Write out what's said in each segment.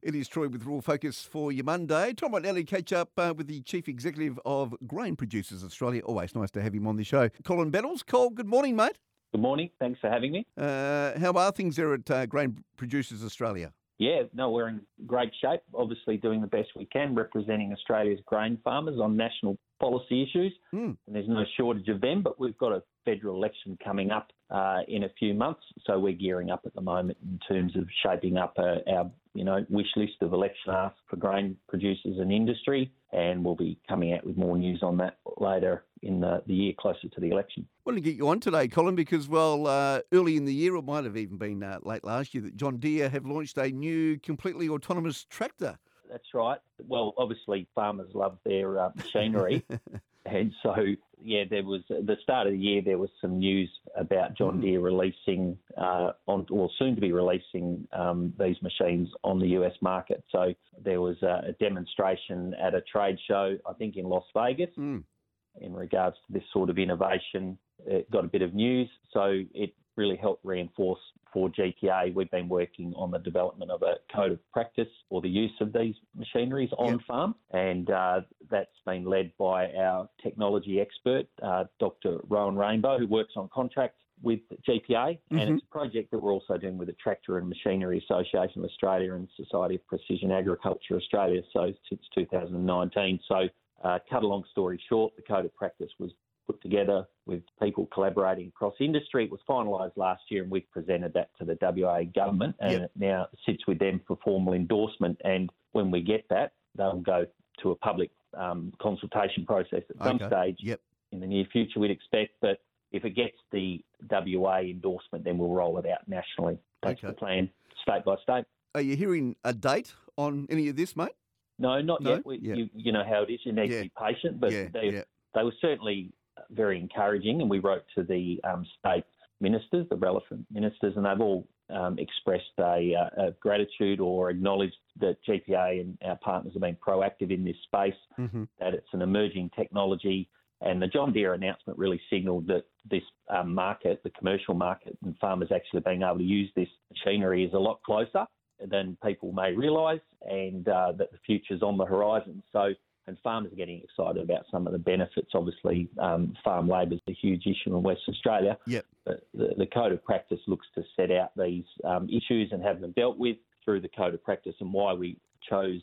It is Troy with Raw Focus for your Monday. Tom Whiteley catch up with the Chief Executive of Grain Producers Australia. Always nice to have him on the show. Colin Bettles. Col, good morning, mate. Good morning. Thanks for having me. How are things there at Grain Producers Australia? Yeah, no, we're in great shape. Obviously doing the best we can, representing Australia's grain farmers on national policy issues. And there's no shortage of them, but we've got a federal election coming up in a few months. So we're gearing up at the moment in terms of shaping up our wish list of election asks for grain producers and industry. And we'll be coming out with more news on that later in the year closer to the election. I want to get you on today, Colin, because, early in the year, it might have even been late last year, that John Deere have launched a new completely autonomous tractor. That's right. Well, obviously, farmers love their machinery. And so, there was, at the start of the year, there was some news about John Deere releasing, soon to be releasing these machines on the US market. So there was a demonstration at a trade show, I think in Las Vegas, in regards to this sort of innovation. It got a bit of news, so it really helped reinforce for GPA. We've been working on the development of a code of practice for the use of these machineries on farm, and that's been led by our technology expert, Dr. Rowan Rainbow, who works on contract with GPA, and it's a project that we're also doing with the Tractor and Machinery Association of Australia and Society of Precision Agriculture Australia, so since 2019. So cut a long story short, the code of practice was put together with people collaborating across industry. It was finalised last year, and we've presented that to the WA government, and it now sits with them for formal endorsement. And when we get that, they'll go to a public consultation process at some stage in the near future, we'd expect. But if it gets the WA endorsement, then we'll roll it out nationally. That's the plan, state by state. Are you hearing a date on any of this, mate? No, not yet. You know how it is. You need to be patient, but they were certainly very encouraging, and we wrote to the state ministers, the relevant ministers, and they've all expressed a gratitude or acknowledged that GPA and our partners have been proactive in this space, that it's an emerging technology. And the John Deere announcement really signalled that this market, the commercial market, and farmers actually being able to use this machinery is a lot closer than people may realise, and that the future's on the horizon. And farmers are getting excited about some of the benefits. Obviously, farm labour is a huge issue in Western Australia. But the Code of Practice looks to set out these issues and have them dealt with through the Code of Practice, and why we chose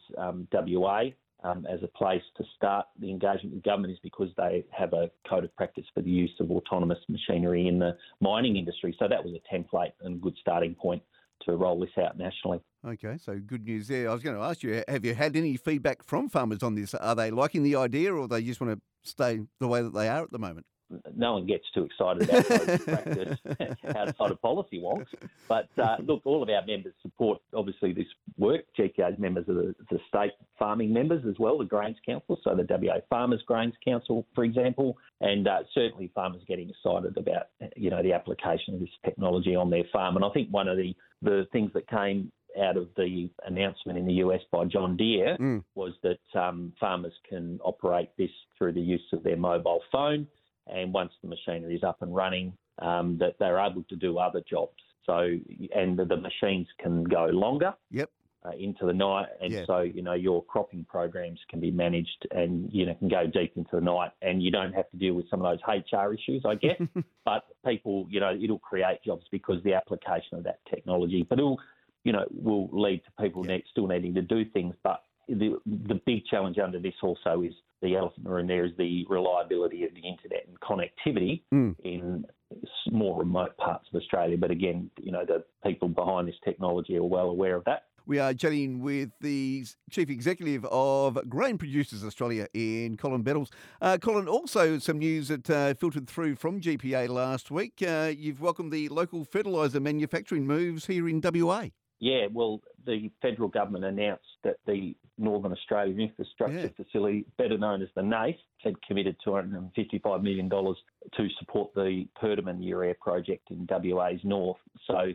WA as a place to start the engagement with government is because they have a Code of Practice for the use of autonomous machinery in the mining industry. So that was a template and a good starting point to roll this out nationally. Okay, so good news there. I was going to ask you, have you had any feedback from farmers on this? Are they liking the idea, or they just want to stay the way that they are at the moment? No one gets too excited about code of practice outside of policy wonks. But look, all of our members support, obviously, this work. GPA's members are the state farming members as well, the Grains Council, so the WA Farmers Grains Council, for example. And certainly farmers are getting excited about, the application of this technology on their farm. And I think one of the things that came out of the announcement in the US by John Deere was that farmers can operate this through the use of their mobile phone, and once the machinery is up and running, that they're able to do other jobs. So, and the machines can go longer into the night, and so your cropping programs can be managed, and can go deep into the night, and you don't have to deal with some of those HR issues, I guess. But people, it'll create jobs because the application of that technology, but it'll will lead to people still needing to do things. But the big challenge under this also is the elephant in the room there is the reliability of the internet and connectivity in more remote parts of Australia. But again, the people behind this technology are well aware of that. We are chatting with the Chief Executive of Grain Producers Australia in Colin Bettles. Colin, also some news that filtered through from GPA last week. You've welcomed the local fertiliser manufacturing moves here in WA. Yeah, well, the federal government announced that the Northern Australian Infrastructure Facility, better known as the NAIF, had committed $255 million to support the Perdaman urea project in WA's north. So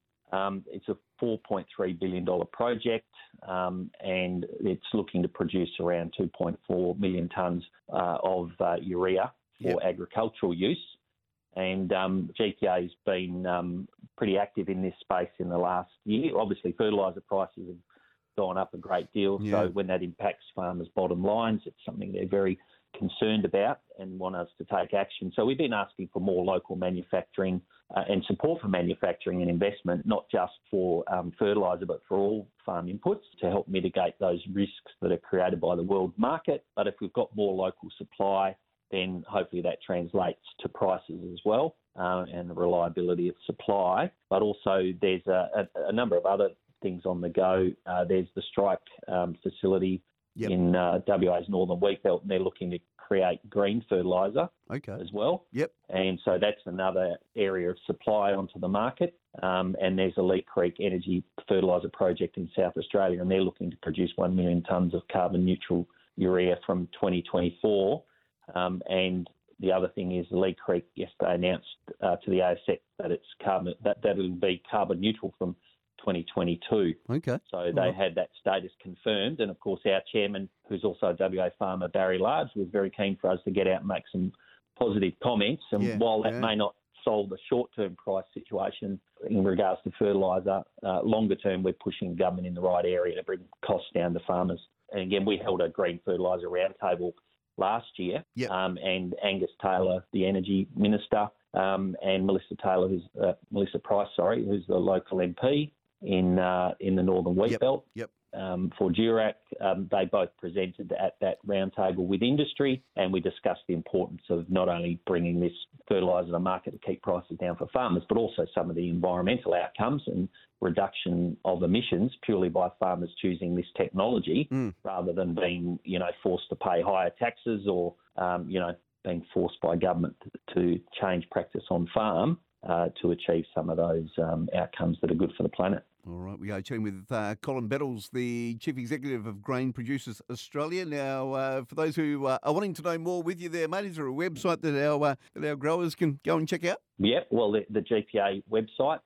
it's a $4.3 billion project, and it's looking to produce around 2.4 million tonnes of urea for agricultural use. And GPA has been pretty active in this space in the last year. Obviously, fertiliser prices have gone up a great deal. Yeah. So when that impacts farmers' bottom lines, it's something they're very concerned about and want us to take action. So we've been asking for more local manufacturing and support for manufacturing and investment, not just for fertiliser, but for all farm inputs to help mitigate those risks that are created by the world market. But if we've got more local supply, then hopefully that translates to prices as well and the reliability of supply. But also there's a number of other things on the go. There's the Strike facility in WA's Northern Wheatbelt, and they're looking to create green fertiliser as well. Yep. And so that's another area of supply onto the market. And there's a Leak Creek Energy Fertiliser project in South Australia, and they're looking to produce 1 million tonnes of carbon neutral urea from 2024. And the other thing is the Leak Creek yesterday announced to the ASX that it'll be carbon neutral from 2022. Okay. So they had that status confirmed. And, of course, our chairman, who's also a WA farmer, Barry Large, was very keen for us to get out and make some positive comments. And while that may not solve the short-term price situation in regards to fertiliser, longer term we're pushing government in the right area to bring costs down to farmers. And, again, we held a green fertiliser roundtable last year, and Angus Taylor, the Energy Minister, and Melissa Price, who's the local MP in the Northern Wheatbelt for Durack. They both presented at that roundtable with industry, and we discussed the importance of not only bringing this fertiliser to market to keep prices down for farmers, but also some of the environmental outcomes and reduction of emissions purely by farmers choosing this technology rather than being, forced to pay higher taxes or, being forced by government to change practice on farm to achieve some of those outcomes that are good for the planet. All right, we are chatting with Colin Bettles, the Chief Executive of Grain Producers Australia. Now, for those who are wanting to know more with you there, mate, is there a website that our growers can go and check out? Yeah, well, the GPA website,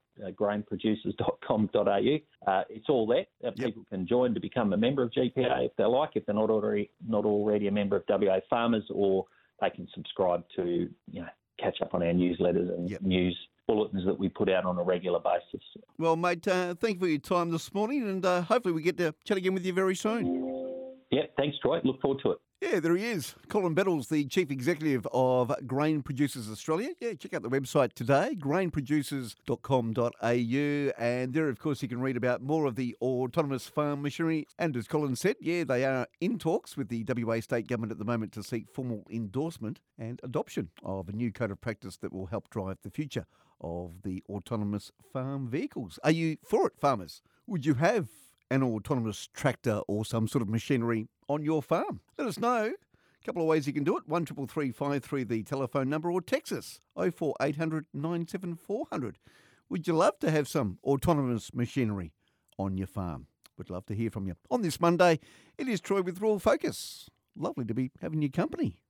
grainproducers.com.au, it's all there. People can join to become a member of GPA if they like, if they're not already a member of WA Farmers, or they can subscribe to, catch up on our newsletters and news bulletins that we put out on a regular basis. Well, mate, thank you for your time this morning, and hopefully we get to chat again with you very soon. Yeah, thanks, Troy. Look forward to it. Yeah, there he is, Colin Bettles, the Chief Executive of Grain Producers Australia. Yeah, check out the website today, grainproducers.com.au, and there, of course, you can read about more of the autonomous farm machinery. And as Colin said, they are in talks with the WA State Government at the moment to seek formal endorsement and adoption of a new code of practice that will help drive the future of the autonomous farm vehicles. Are you for it, farmers? Would you have an autonomous tractor or some sort of machinery on your farm? Let us know. A couple of ways you can do it. 133353, the telephone number, or text us 04800 97400. Would you love to have some autonomous machinery on your farm? We'd love to hear from you. On this Monday, it is Troy with Rural Focus. Lovely to be having your company.